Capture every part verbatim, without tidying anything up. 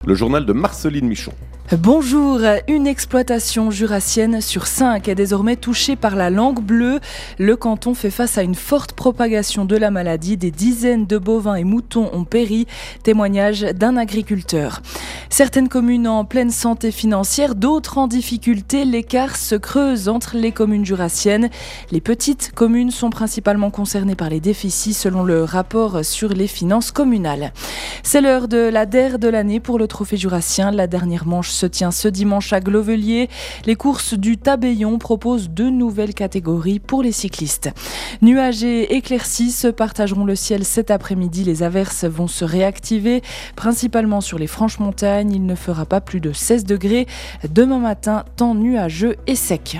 Le journal de Marceline Michon. Bonjour, une exploitation jurassienne sur cinq est désormais touchée par la langue bleue. Le canton fait face à une forte propagation de la maladie. Des dizaines de bovins et moutons ont péri. Témoignage d'un agriculteur. Certaines communes en pleine santé financière, d'autres en difficulté. L'écart se creuse entre les communes jurassiennes. Les petites communes sont principalement concernées par les déficits selon le rapport sur les finances communales. C'est l'heure de la D E R de l'année pour le trophée jurassien. La dernière manche se tient ce dimanche à Glovelier. Les courses du Tabellon proposent deux nouvelles catégories pour les cyclistes. Nuages et éclaircies se partageront le ciel cet après-midi. Les averses vont se réactiver, principalement sur les Franches-Montagnes. Il ne fera pas plus de seize degrés. Demain matin, temps nuageux et sec.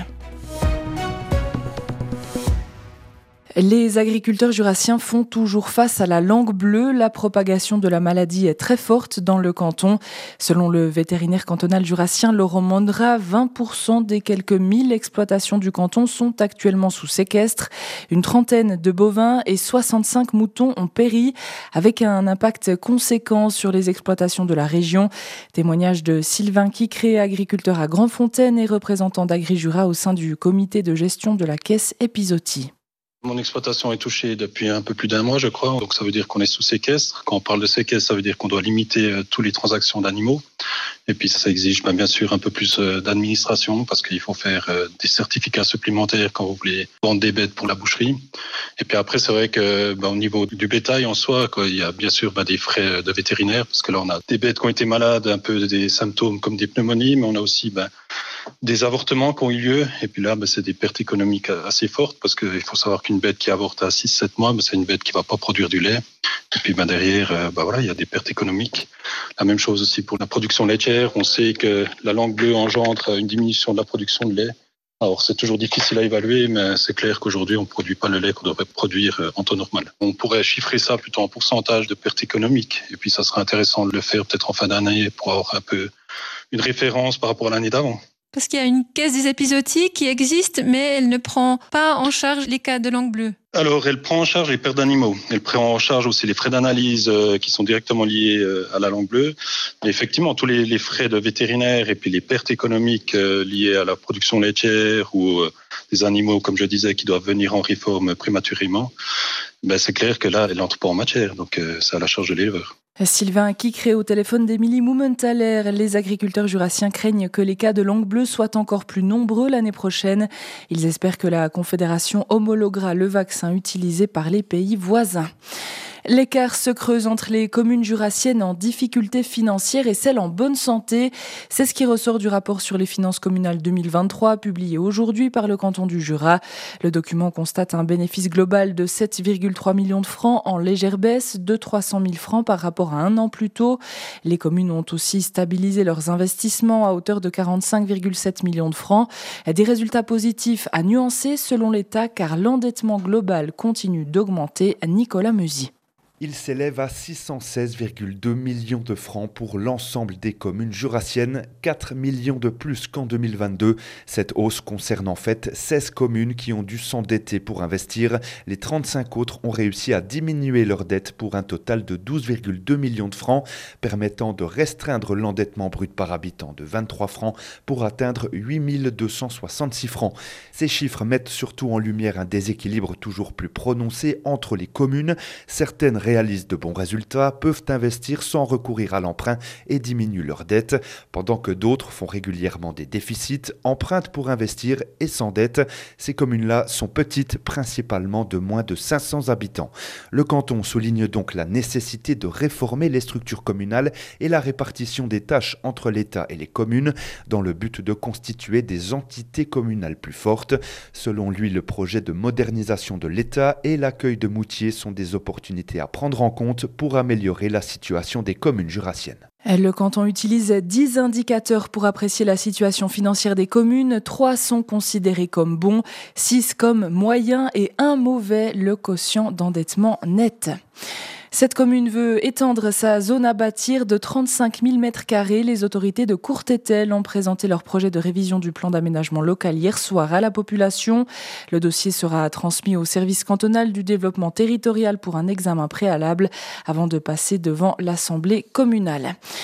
Les agriculteurs jurassiens font toujours face à la langue bleue. La propagation de la maladie est très forte dans le canton. Selon le vétérinaire cantonal jurassien Laurent Mondra, vingt pour cent des quelques mille exploitations du canton sont actuellement sous séquestre. Une trentaine de bovins et soixante-cinq moutons ont péri, avec un impact conséquent sur les exploitations de la région. Témoignage de Sylvain Quicré, agriculteur à Grandfontaine et représentant d'Agri-Jura au sein du comité de gestion de la caisse Episoti. Mon exploitation est touchée depuis un peu plus d'un mois, je crois. Donc ça veut dire qu'on est sous séquestre. Quand on parle de séquestre, ça veut dire qu'on doit limiter euh, toutes les transactions d'animaux. Et puis ça exige ben, bien sûr un peu plus euh, d'administration parce qu'il faut faire euh, des certificats supplémentaires quand vous voulez vendre des bêtes pour la boucherie. Et puis après, c'est vrai que ben, au niveau du bétail en soi, quoi, il y a bien sûr ben, des frais de vétérinaire parce que là on a des bêtes qui ont été malades, un peu des symptômes comme des pneumonies, mais on a aussi ben, des avortements qui ont eu lieu. Et puis là, ben, c'est des pertes économiques assez fortes parce qu'il faut savoir qu'une bête qui avorte à six sept mois, ben, c'est une bête qui ne va pas produire du lait. Et puis ben, derrière, euh, ben, voilà, il y a des pertes économiques. La même chose aussi pour la production laitière. On sait que la langue bleue engendre une diminution de la production de lait. Alors c'est toujours difficile à évaluer, mais c'est clair qu'aujourd'hui on ne produit pas le lait qu'on devrait produire en temps normal. On pourrait chiffrer ça plutôt en pourcentage de pertes économiques. Et puis ça serait intéressant de le faire peut-être en fin d'année pour avoir un peu une référence par rapport à l'année d'avant. Parce qu'il y a une caisse des épisodiques qui existe, mais elle ne prend pas en charge les cas de langue bleue. Alors, elle prend en charge les pertes d'animaux. Elle prend en charge aussi les frais d'analyse euh, qui sont directement liés euh, à la langue bleue. Mais effectivement, tous les, les frais de vétérinaire et puis les pertes économiques euh, liées à la production laitière ou euh, des animaux, comme je disais, qui doivent venir en réforme prématurément, ben, c'est clair que là, elle n'entre pas en matière. Donc, euh, c'est à la charge de l'éleveur. Sylvain Quicré au téléphone d'Émilie Mumenthaler. Les agriculteurs jurassiens craignent que les cas de langue bleue soient encore plus nombreux l'année prochaine. Ils espèrent que la Confédération homologuera le vaccin utilisé par les pays voisins. L'écart se creuse entre les communes jurassiennes en difficulté financière et celles en bonne santé. C'est ce qui ressort du rapport sur les finances communales deux mille vingt-trois, publié aujourd'hui par le canton du Jura. Le document constate un bénéfice global de sept virgule trois millions de francs en légère baisse de trois cent mille francs par rapport à un an plus tôt. Les communes ont aussi stabilisé leurs investissements à hauteur de quarante-cinq virgule sept millions de francs. Des résultats positifs à nuancer selon l'État car l'endettement global continue d'augmenter. Nicolas Meusy. Il s'élève à six cent seize virgule deux millions de francs pour l'ensemble des communes jurassiennes, quatre millions de plus qu'en deux mille vingt-deux. Cette hausse concerne en fait seize communes qui ont dû s'endetter pour investir. Les trente-cinq autres ont réussi à diminuer leur dette pour un total de douze virgule deux millions de francs, permettant de restreindre l'endettement brut par habitant de vingt-trois francs pour atteindre huit mille deux cent soixante-six francs. Ces chiffres mettent surtout en lumière un déséquilibre toujours plus prononcé entre les communes. Certaines réalisent de bons résultats, peuvent investir sans recourir à l'emprunt et diminuent leurs dettes, pendant que d'autres font régulièrement des déficits, empruntent pour investir et s'endettent. Ces communes-là sont petites, principalement de moins de cinq cents habitants. Le canton souligne donc la nécessité de réformer les structures communales et la répartition des tâches entre l'État et les communes, dans le but de constituer des entités communales plus fortes. Selon lui, le projet de modernisation de l'État et l'accueil de Moutier sont des opportunités à prendre en compte pour améliorer la situation des communes jurassiennes. Le canton utilise dix indicateurs pour apprécier la situation financière des communes. Trois sont considérés comme bons, six comme moyens et un mauvais, le quotient d'endettement net. Cette commune veut étendre sa zone à bâtir de trente-cinq mille mètres carrés. Les autorités de Courtétel ont présenté leur projet de révision du plan d'aménagement local hier soir à la population. Le dossier sera transmis au service cantonal du développement territorial pour un examen préalable avant de passer devant l'Assemblée communale.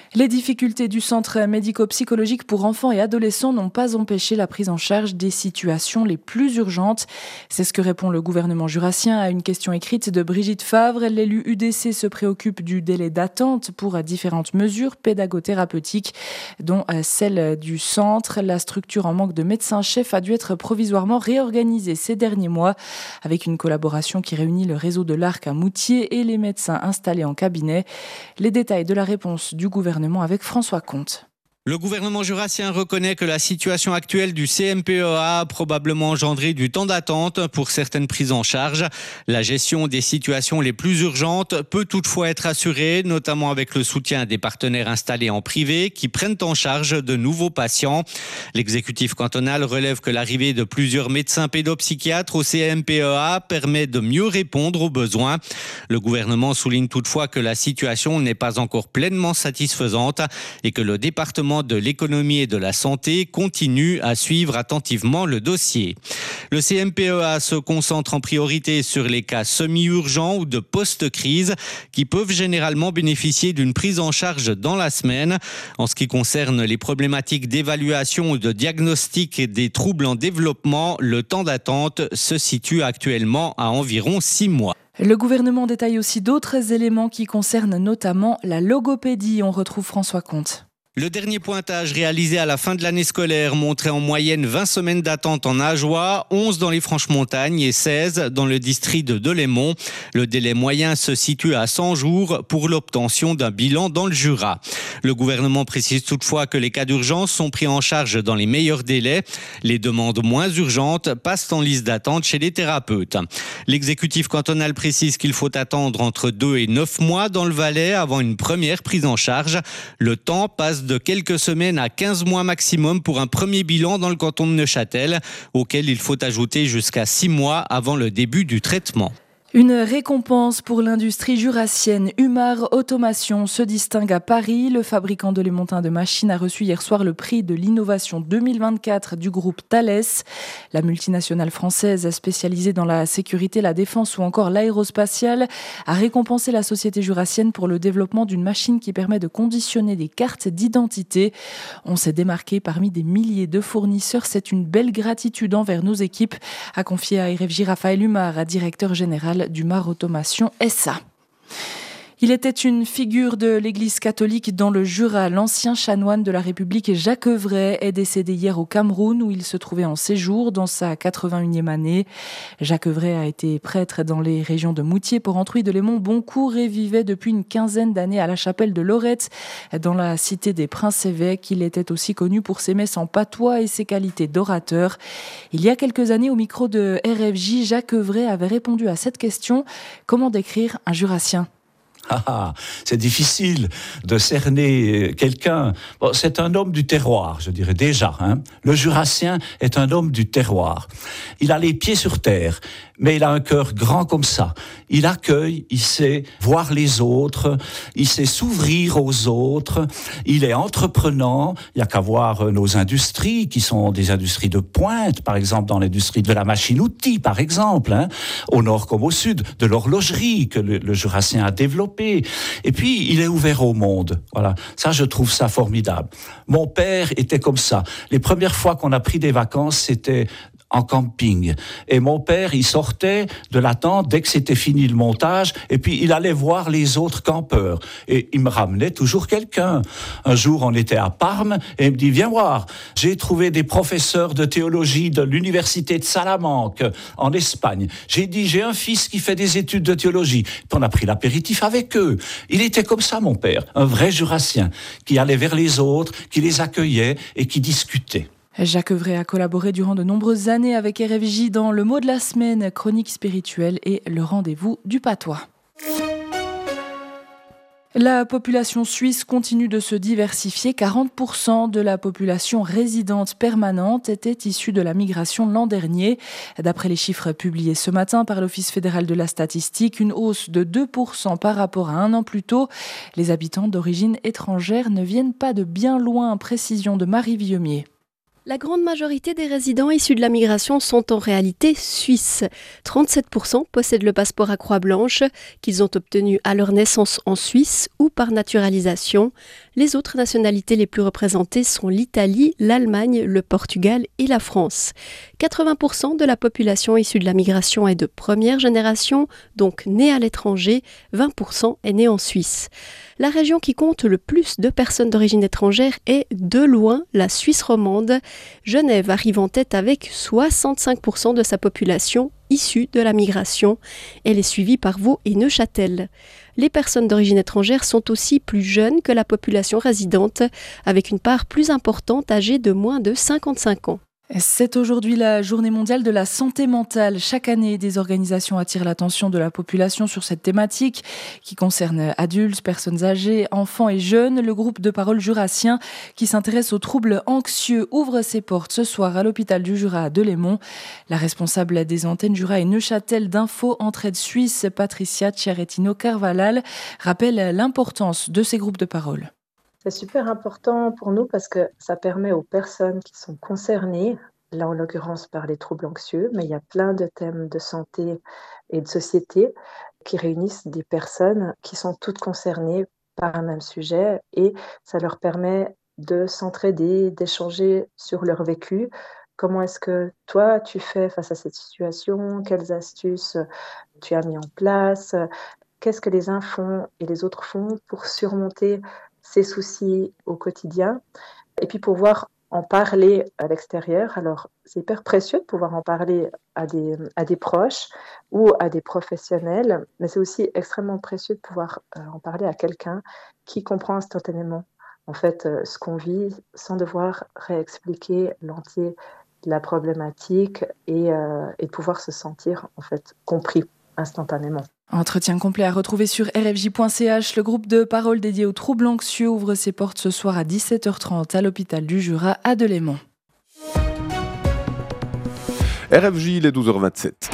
Les difficultés du centre médico-psychologique pour enfants et adolescents n'ont pas empêché la prise en charge des situations les plus urgentes. C'est ce que répond le gouvernement jurassien à une question écrite de Brigitte Favre. L'élu U D C se préoccupe du délai d'attente pour différentes mesures pédago-thérapeutiques, dont celle du centre. La structure en manque de médecins-chefs a dû être provisoirement réorganisée ces derniers mois, avec une collaboration qui réunit le réseau de l'Arc à Moutier et les médecins installés en cabinet. Les détails de la réponse du gouvernement avec François Comte. Le gouvernement jurassien reconnaît que la situation actuelle du C M P E A a probablement engendré du temps d'attente pour certaines prises en charge. La gestion des situations les plus urgentes peut toutefois être assurée, notamment avec le soutien des partenaires installés en privé qui prennent en charge de nouveaux patients. L'exécutif cantonal relève que l'arrivée de plusieurs médecins pédopsychiatres au C M P E A permet de mieux répondre aux besoins. Le gouvernement souligne toutefois que la situation n'est pas encore pleinement satisfaisante et que le département de l'économie et de la santé continue à suivre attentivement le dossier. Le C M P E A se concentre en priorité sur les cas semi-urgents ou de post-crise qui peuvent généralement bénéficier d'une prise en charge dans la semaine. En ce qui concerne les problématiques d'évaluation ou de diagnostic des troubles en développement, le temps d'attente se situe actuellement à environ six mois. Le gouvernement détaille aussi d'autres éléments qui concernent notamment la logopédie. On retrouve François Comte. Le dernier pointage réalisé à la fin de l'année scolaire montrait en moyenne vingt semaines d'attente en Ajoie, onze dans les Franches-Montagnes et seize dans le district de Delémont. Le délai moyen se situe à cent jours pour l'obtention d'un bilan dans le Jura. Le gouvernement précise toutefois que les cas d'urgence sont pris en charge dans les meilleurs délais. Les demandes moins urgentes passent en liste d'attente chez les thérapeutes. L'exécutif cantonal précise qu'il faut attendre entre deux et neuf mois dans le Valais avant une première prise en charge. Le temps passe de quelques semaines à quinze mois maximum pour un premier bilan dans le canton de Neuchâtel, auquel il faut ajouter jusqu'à six mois avant le début du traitement. Une récompense pour l'industrie jurassienne. Umar Automation se distingue à Paris. Le fabricant de l'émontin de machines a reçu hier soir le prix de l'innovation deux mille vingt-quatre du groupe Thales. La multinationale française spécialisée dans la sécurité, la défense ou encore l'aérospatiale a récompensé la société jurassienne pour le développement d'une machine qui permet de conditionner des cartes d'identité. On s'est démarqué parmi des milliers de fournisseurs. C'est une belle gratitude envers nos équipes, a confié à R F J Raphaël Umar, directeur général d'Umar Automation S A. Il était une figure de l'Église catholique dans le Jura. L'ancien chanoine de la République Jacques Evray est décédé hier au Cameroun où il se trouvait en séjour dans sa quatre-vingt-unième année. Jacques Evray a été prêtre dans les régions de Moutier, Port-Entruy, Delémont, Boncourt et vivait depuis une quinzaine d'années à la chapelle de Lorette dans la cité des Princes-Évêques. Il était aussi connu pour ses messes en patois et ses qualités d'orateur. Il y a quelques années, au micro de R F J, Jacques Evray avait répondu à cette question. Comment décrire un jurassien ? Ah, c'est difficile de cerner quelqu'un. Bon, c'est un homme du terroir, je dirais déjà. Hein. Le jurassien est un homme du terroir. Il a les pieds sur terre, mais il a un cœur grand comme ça. Il accueille, il sait voir les autres, il sait s'ouvrir aux autres, il est entreprenant. Il n'y a qu'à voir nos industries, qui sont des industries de pointe, par exemple dans l'industrie de la machine-outil, par exemple, hein, au nord comme au sud, de l'horlogerie que le, le jurassien a développé. Et puis, il est ouvert au monde. Voilà. Ça, je trouve ça formidable. Mon père était comme ça. Les premières fois qu'on a pris des vacances, c'était en camping. Et mon père, il sortait de la tente dès que c'était fini le montage, et puis il allait voir les autres campeurs. Et il me ramenait toujours quelqu'un. Un jour, on était à Parme, et il me dit, viens voir, j'ai trouvé des professeurs de théologie de l'université de Salamanque, en Espagne. J'ai dit, j'ai un fils qui fait des études de théologie. Puis on a pris l'apéritif avec eux. Il était comme ça, mon père, un vrai jurassien, qui allait vers les autres, qui les accueillait et qui discutait. Jacques Evray a collaboré durant de nombreuses années avec R F J dans Le mot de la semaine, chronique spirituelle et le rendez-vous du patois. La population suisse continue de se diversifier. quarante pour cent de la population résidente permanente était issue de la migration l'an dernier. D'après les chiffres publiés ce matin par l'Office fédéral de la statistique, une hausse de deux pour cent par rapport à un an plus tôt. Les habitants d'origine étrangère ne viennent pas de bien loin, précision de Marie Vieumier. La grande majorité des résidents issus de la migration sont en réalité suisses. trente-sept pour cent possèdent le passeport à croix blanche qu'ils ont obtenu à leur naissance en Suisse ou par naturalisation. Les autres nationalités les plus représentées sont l'Italie, l'Allemagne, le Portugal et la France. quatre-vingts pour cent de la population issue de la migration est de première génération, donc née à l'étranger, vingt pour cent est née en Suisse. La région qui compte le plus de personnes d'origine étrangère est, de loin, la Suisse romande. Genève arrive en tête avec soixante-cinq pour cent de sa population issue de la migration. Elle est suivie par Vaud et Neuchâtel. Les personnes d'origine étrangère sont aussi plus jeunes que la population résidente, avec une part plus importante âgée de moins de cinquante-cinq ans. C'est aujourd'hui la journée mondiale de la santé mentale. Chaque année, des organisations attirent l'attention de la population sur cette thématique qui concerne adultes, personnes âgées, enfants et jeunes. Le groupe de parole jurassien qui s'intéresse aux troubles anxieux ouvre ses portes ce soir à l'hôpital du Jura à Delémont. La responsable des antennes Jura et Neuchâtel d'Info Entraide Suisse, Patricia Ciaretino-Carvalhal, rappelle l'importance de ces groupes de parole. C'est super important pour nous parce que ça permet aux personnes qui sont concernées, là en l'occurrence par les troubles anxieux, mais il y a plein de thèmes de santé et de société qui réunissent des personnes qui sont toutes concernées par un même sujet et ça leur permet de s'entraider, d'échanger sur leur vécu. Comment est-ce que toi tu fais face à cette situation? Quelles astuces tu as mis en place? Qu'est-ce que les uns font et les autres font pour surmonter ces soucis au quotidien et puis pouvoir en parler à l'extérieur. Alors, c'est hyper précieux de pouvoir en parler à des, à des proches ou à des professionnels, mais c'est aussi extrêmement précieux de pouvoir euh, en parler à quelqu'un qui comprend instantanément en fait euh, ce qu'on vit sans devoir réexpliquer l'entier de la problématique et, euh, et de pouvoir se sentir en fait compris instantanément. Entretien complet à retrouver sur r f j point c h. Le groupe de parole dédié aux troubles anxieux ouvre ses portes ce soir à dix-sept heures trente à l'hôpital du Jura à Delémont. R F J, il est douze heures vingt-sept.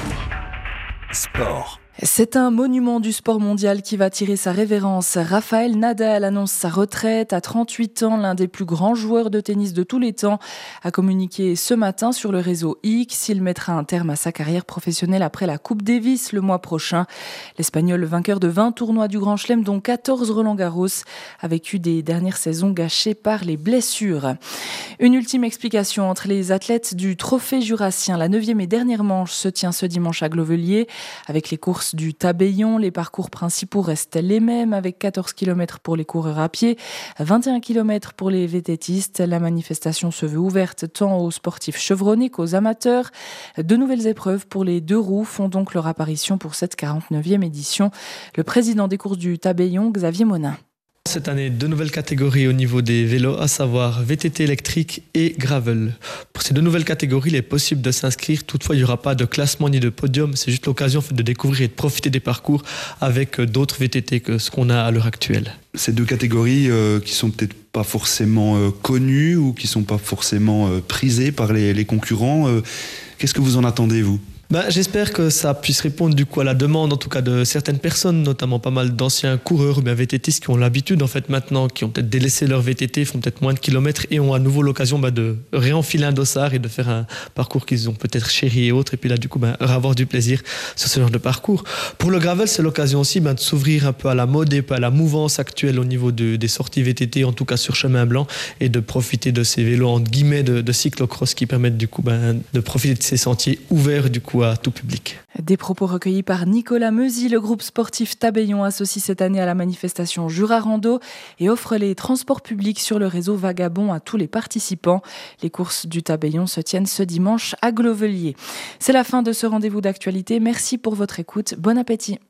Sport. C'est un monument du sport mondial qui va tirer sa révérence. Rafael Nadal annonce sa retraite. À trente-huit ans, l'un des plus grands joueurs de tennis de tous les temps a communiqué ce matin sur le réseau X. Il mettra un terme à sa carrière professionnelle après la Coupe Davis le mois prochain. L'Espagnol, vainqueur de vingt tournois du Grand Chelem, dont quatorze Roland-Garros, a vécu des dernières saisons gâchées par les blessures. Une ultime explication entre les athlètes du Trophée Jurassien. La neuvième et dernière manche se tient ce dimanche à Glovelier avec les courses du Tabellion. Les parcours principaux restent les mêmes avec quatorze kilomètres pour les coureurs à pied, vingt et un kilomètres pour les vététistes. La manifestation se veut ouverte tant aux sportifs chevronnés qu'aux amateurs. De nouvelles épreuves pour les deux roues font donc leur apparition pour cette quarante-neuvième édition. Le président des courses du Tabellion, Xavier Monin. Cette année, deux nouvelles catégories au niveau des vélos, à savoir V T T électrique et gravel. Pour ces deux nouvelles catégories, il est possible de s'inscrire. Toutefois, il n'y aura pas de classement ni de podium. C'est juste l'occasion de découvrir et de profiter des parcours avec d'autres V T T que ce qu'on a à l'heure actuelle. Ces deux catégories euh, qui sont peut-être pas forcément euh, connues ou qui sont pas forcément euh, prisées par les, les concurrents, euh, qu'est-ce que vous en attendez, vous ? Ben, j'espère que ça puisse répondre du coup à la demande en tout cas de certaines personnes, notamment pas mal d'anciens coureurs ou bien VTTistes qui ont l'habitude en fait maintenant, qui ont peut-être délaissé leur V T T, font peut-être moins de kilomètres et ont à nouveau l'occasion ben, de réenfiler un dossard et de faire un parcours qu'ils ont peut-être chéri et autres, et puis là du coup ben, avoir du plaisir sur ce genre de parcours. Pour le gravel, c'est l'occasion aussi ben, de s'ouvrir un peu à la mode et un peu à la mouvance actuelle au niveau de, des sorties V T T, en tout cas sur chemin blanc, et de profiter de ces vélos entre guillemets de, de cyclocross qui permettent du coup ben, de profiter de ces sentiers ouverts du coup à tout public. Des propos recueillis par Nicolas Meuzy. Le groupe sportif Tabellion associe cette année à la manifestation Jura Rando et offre les transports publics sur le réseau Vagabond à tous les participants. Les courses du Tabellion se tiennent ce dimanche à Glovelier. C'est la fin de ce rendez-vous d'actualité. Merci pour votre écoute. Bon appétit.